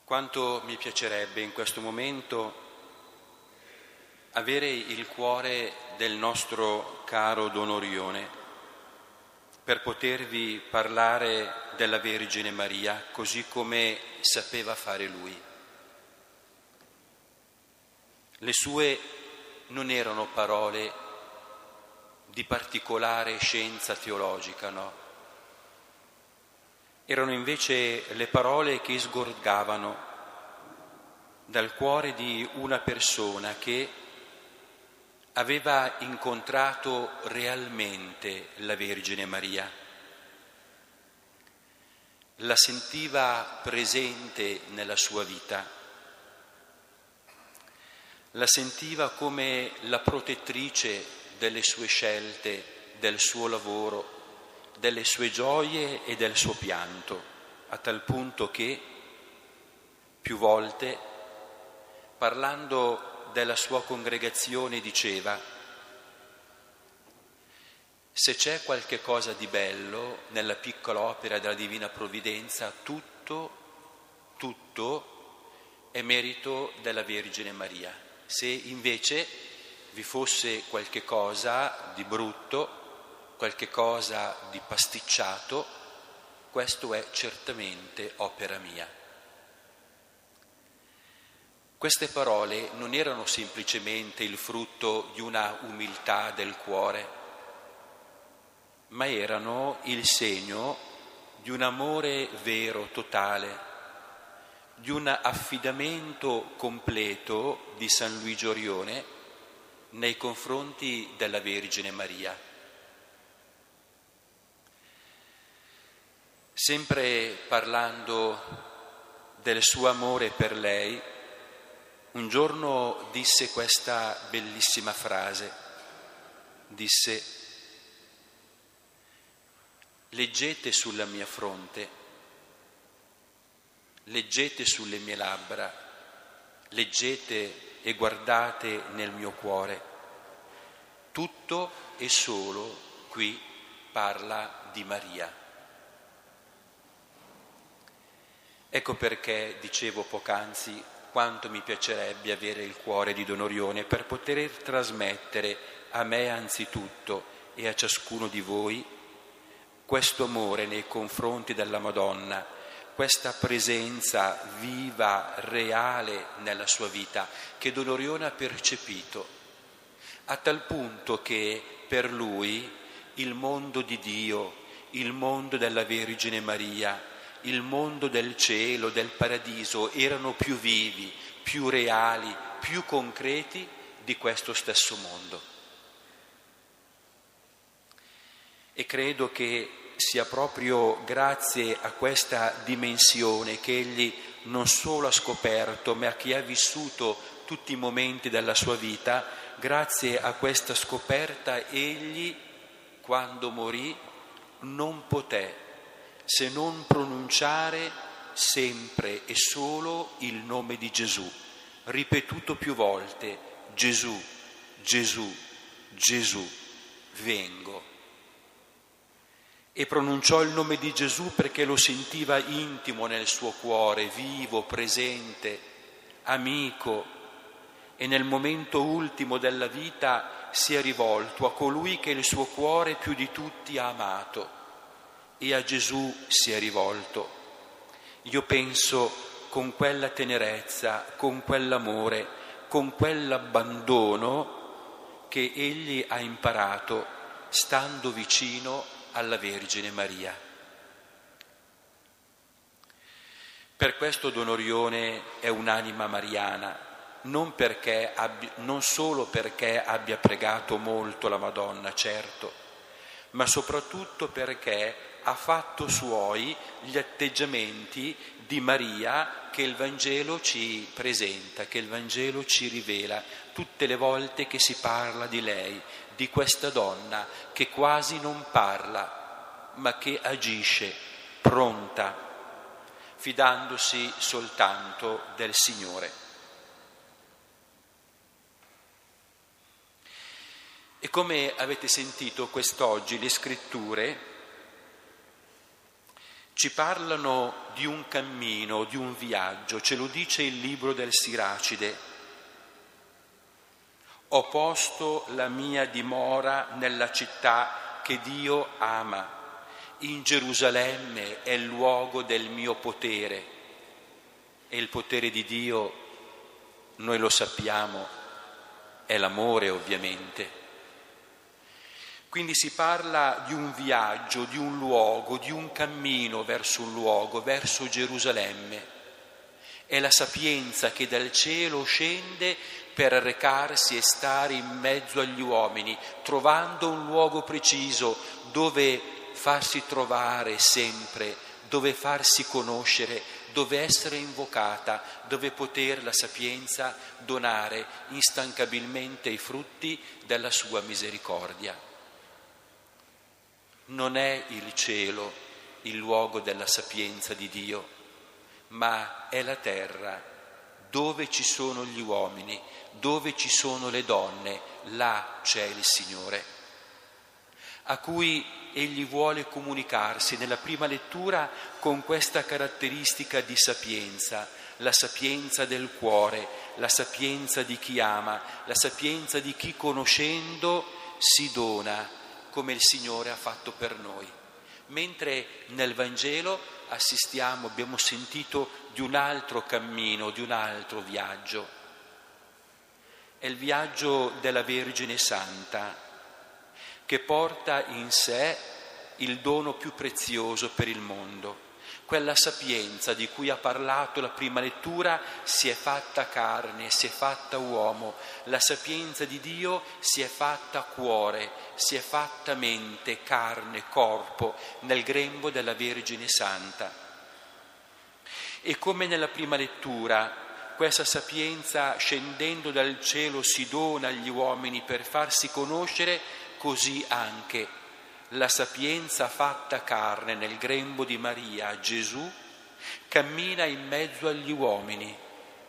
Quanto mi piacerebbe in questo momento avere il cuore del nostro caro Don Orione per potervi parlare della Vergine Maria così come sapeva fare lui. Le sue non erano parole di particolare scienza teologica, no? Erano invece le parole che sgorgavano dal cuore di una persona che aveva incontrato realmente la Vergine Maria, la sentiva presente nella sua vita, la sentiva come la protettrice delle sue scelte, del suo lavoro, delle sue gioie e del suo pianto, a tal punto che più volte, parlando della sua congregazione, diceva: se c'è qualche cosa di bello nella piccola opera della Divina Provvidenza, tutto è merito della Vergine Maria. Se invece vi fosse qualche cosa di brutto, qualche cosa di pasticciato, questo è certamente opera mia. Queste parole non erano semplicemente il frutto di una umiltà del cuore, ma erano il segno di un amore vero, totale, di un affidamento completo di San Luigi Orione nei confronti della Vergine Maria. Sempre parlando del suo amore per lei, un giorno disse questa bellissima frase, disse: leggete sulla mia fronte, leggete sulle mie labbra, leggete e guardate nel mio cuore, tutto e solo qui parla di Maria. Ecco perché dicevo poc'anzi quanto mi piacerebbe avere il cuore di Don Orione per poter trasmettere a me anzitutto e a ciascuno di voi questo amore nei confronti della Madonna, questa presenza viva, reale nella sua vita che Don Orione ha percepito, a tal punto che per lui il mondo di Dio, il mondo della Vergine Maria, il mondo del cielo, del paradiso erano più vivi, più reali, più concreti di questo stesso mondo. E credo che sia proprio grazie a questa dimensione che egli non solo ha scoperto, ma che ha vissuto tutti i momenti della sua vita, grazie a questa scoperta egli, quando morì, non poté se non pronunciare sempre e solo il nome di Gesù, ripetuto più volte: Gesù, Gesù, Gesù, vengo. E pronunciò il nome di Gesù perché lo sentiva intimo nel suo cuore, vivo, presente, amico, e nel momento ultimo della vita si è rivolto a colui che il suo cuore più di tutti ha amato, e a Gesù si è rivolto. Io penso con quella tenerezza, con quell'amore, con quell'abbandono che egli ha imparato stando vicino alla Vergine Maria. Per questo Don Orione è un'anima mariana, non solo perché abbia pregato molto la Madonna, certo, ma soprattutto perché ha fatto suoi gli atteggiamenti di Maria che il Vangelo ci presenta, che il Vangelo ci rivela tutte le volte che si parla di lei, di questa donna che quasi non parla, ma che agisce, pronta, fidandosi soltanto del Signore. E come avete sentito quest'oggi le scritture ci parlano di un cammino, di un viaggio, ce lo dice il libro del Siracide. Ho posto la mia dimora nella città che Dio ama, in Gerusalemme è il luogo del mio potere. E il potere di Dio, noi lo sappiamo, è l'amore ovviamente. Quindi si parla di un viaggio, di un luogo, di un cammino verso un luogo, verso Gerusalemme. È la sapienza che dal cielo scende per recarsi e stare in mezzo agli uomini, trovando un luogo preciso dove farsi trovare sempre, dove farsi conoscere, dove essere invocata, dove poter la sapienza donare instancabilmente i frutti della sua misericordia. Non è il cielo il luogo della sapienza di Dio, ma è la terra, dove ci sono gli uomini, dove ci sono le donne, là c'è il Signore, a cui Egli vuole comunicarsi nella prima lettura con questa caratteristica di sapienza, la sapienza del cuore, la sapienza di chi ama, la sapienza di chi conoscendo si dona, come il Signore ha fatto per noi. Mentre nel Vangelo abbiamo sentito di un altro cammino, di un altro viaggio. È il viaggio della Vergine Santa, che porta in sé il dono più prezioso per il mondo. Quella sapienza di cui ha parlato la prima lettura si è fatta carne, si è fatta uomo. La sapienza di Dio si è fatta cuore, si è fatta mente, carne, corpo, nel grembo della Vergine Santa. E come nella prima lettura, questa sapienza scendendo dal cielo si dona agli uomini per farsi conoscere, così anche la sapienza fatta carne nel grembo di Maria, Gesù, cammina in mezzo agli uomini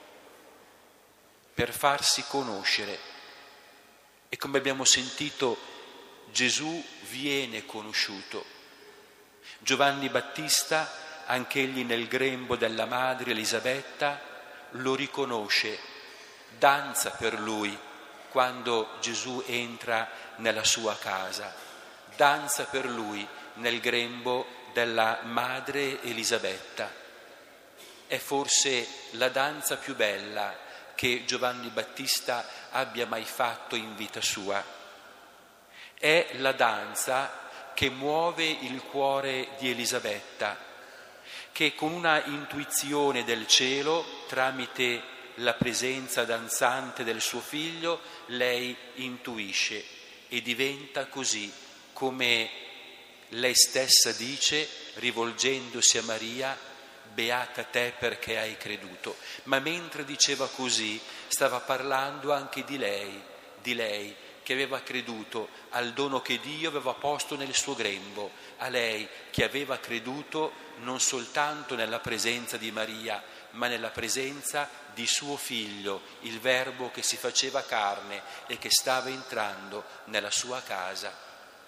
per farsi conoscere. E come abbiamo sentito, Gesù viene conosciuto. Giovanni Battista, anch'egli nel grembo della madre Elisabetta, lo riconosce, danza per lui quando Gesù entra nella sua casa. Danza per lui nel grembo della madre Elisabetta. È forse la danza più bella che Giovanni Battista abbia mai fatto in vita sua. È la danza che muove il cuore di Elisabetta, che con una intuizione del cielo, tramite la presenza danzante del suo figlio, lei intuisce e diventa così, come lei stessa dice, rivolgendosi a Maria, beata te perché hai creduto. Ma mentre diceva così, stava parlando anche di lei che aveva creduto al dono che Dio aveva posto nel suo grembo, a lei che aveva creduto non soltanto nella presenza di Maria, ma nella presenza di suo figlio, il Verbo che si faceva carne e che stava entrando nella sua casa.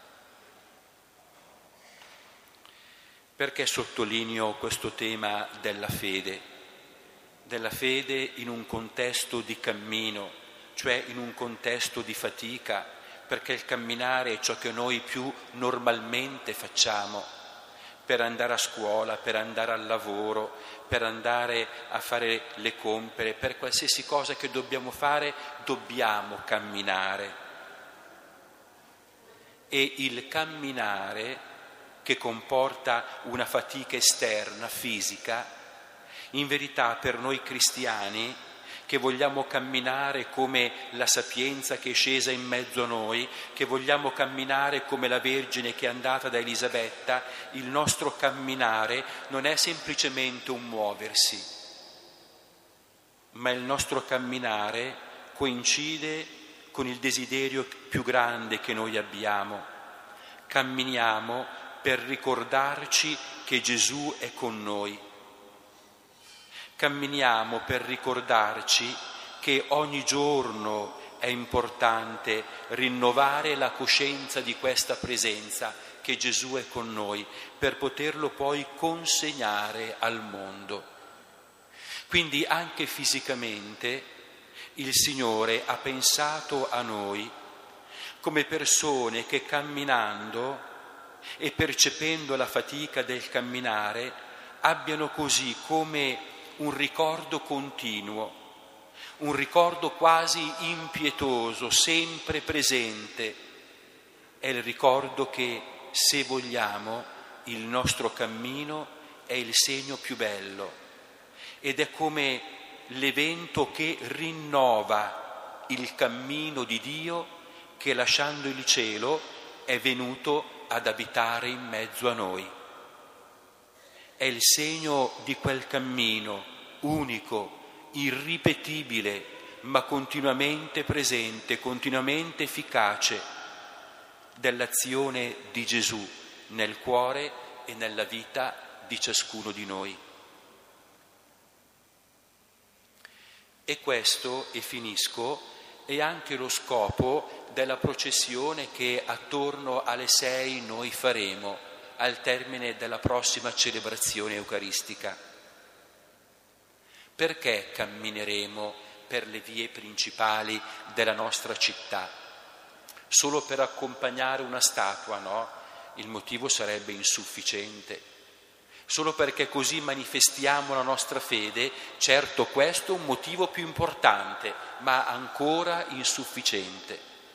Perché sottolineo questo tema della fede in un contesto di cammino, cioè in un contesto di fatica, perché il camminare è ciò che noi più normalmente facciamo, per andare a scuola, per andare al lavoro, per andare a fare le compere, per qualsiasi cosa che dobbiamo fare, dobbiamo camminare. E il camminare, che comporta una fatica esterna, fisica, in verità per noi cristiani, che vogliamo camminare come la sapienza che è scesa in mezzo a noi, che vogliamo camminare come la Vergine che è andata da Elisabetta, il nostro camminare non è semplicemente un muoversi, ma il nostro camminare coincide con il desiderio più grande che noi abbiamo. Camminiamo per ricordarci che Gesù è con noi. Camminiamo per ricordarci che ogni giorno è importante rinnovare la coscienza di questa presenza, che Gesù è con noi, per poterlo poi consegnare al mondo. Quindi anche fisicamente il Signore ha pensato a noi come persone che camminando e percependo la fatica del camminare abbiano così come un ricordo continuo, un ricordo quasi impietoso, sempre presente. È il ricordo che, se vogliamo, il nostro cammino è il segno più bello ed è come l'evento che rinnova il cammino di Dio che, lasciando il cielo, è venuto ad abitare in mezzo a noi. È il segno di quel cammino unico, irripetibile, ma continuamente presente, continuamente efficace, dell'azione di Gesù nel cuore e nella vita di ciascuno di noi. E questo, e finisco, è anche lo scopo della processione che attorno alle 6 noi faremo al termine della prossima celebrazione eucaristica. Perché cammineremo per le vie principali della nostra città? Solo per accompagnare una statua, no? Il motivo sarebbe insufficiente. Solo perché così manifestiamo la nostra fede, certo questo è un motivo più importante, ma ancora insufficiente.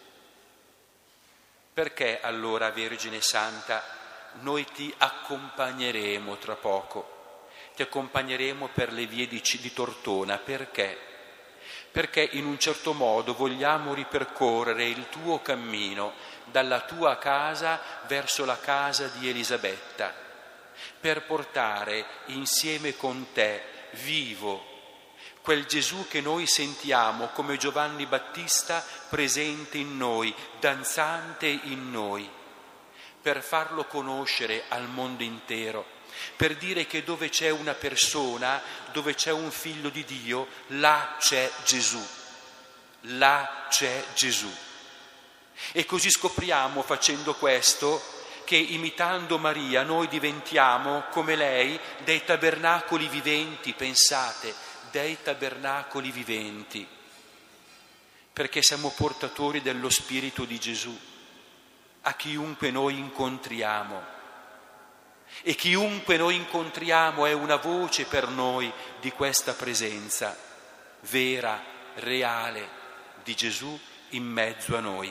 Perché allora, Vergine Santa, noi ti accompagneremo tra poco, ti accompagneremo per le vie di Tortona? Perché? Perché in un certo modo vogliamo ripercorrere il tuo cammino dalla tua casa verso la casa di Elisabetta, per portare insieme con te vivo quel Gesù che noi sentiamo come Giovanni Battista presente in noi, danzante in noi, per farlo conoscere al mondo intero, per dire che dove c'è una persona, dove c'è un figlio di Dio, là c'è Gesù, là c'è Gesù. E così scopriamo, facendo questo, che imitando Maria noi diventiamo, come lei, dei tabernacoli viventi, pensate, dei tabernacoli viventi, perché siamo portatori dello Spirito di Gesù a chiunque noi incontriamo. E chiunque noi incontriamo è una voce per noi di questa presenza vera, reale, di Gesù in mezzo a noi.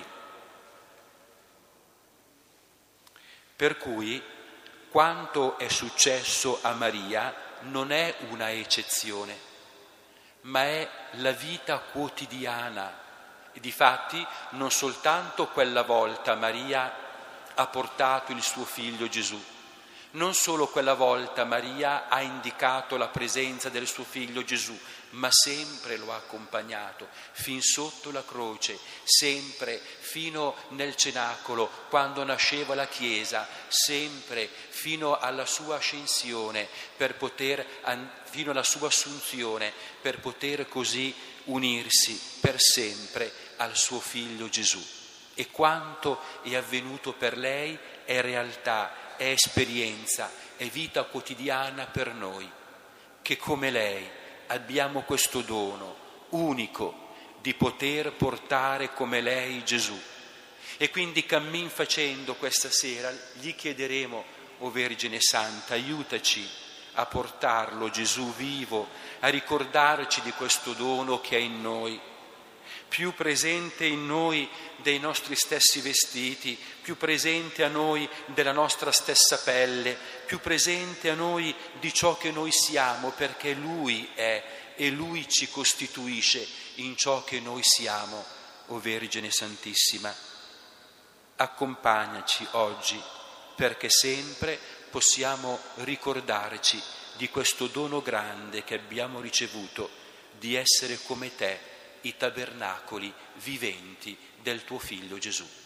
Per cui quanto è successo a Maria non è una eccezione, ma è la vita quotidiana. E difatti non soltanto quella volta Maria ha portato il suo figlio Gesù, non solo quella volta Maria ha indicato la presenza del suo figlio Gesù, ma sempre lo ha accompagnato, fin sotto la croce, sempre fino nel cenacolo, quando nasceva la Chiesa, sempre fino alla sua ascensione, fino alla sua assunzione, per poter così unirsi per sempre al suo figlio Gesù. E quanto è avvenuto per lei è realtà, è esperienza, è vita quotidiana per noi, che come lei abbiamo questo dono unico di poter portare come lei Gesù. E quindi cammin facendo questa sera gli chiederemo: o Vergine Santa, aiutaci a portarlo Gesù vivo, a ricordarci di questo dono che è in noi, più presente in noi dei nostri stessi vestiti, più presente a noi della nostra stessa pelle, più presente a noi di ciò che noi siamo, perché Lui è e Lui ci costituisce in ciò che noi siamo, o Vergine Santissima. Accompagnaci oggi, perché sempre possiamo ricordarci di questo dono grande che abbiamo ricevuto, di essere come te, i tabernacoli viventi del tuo Figlio Gesù.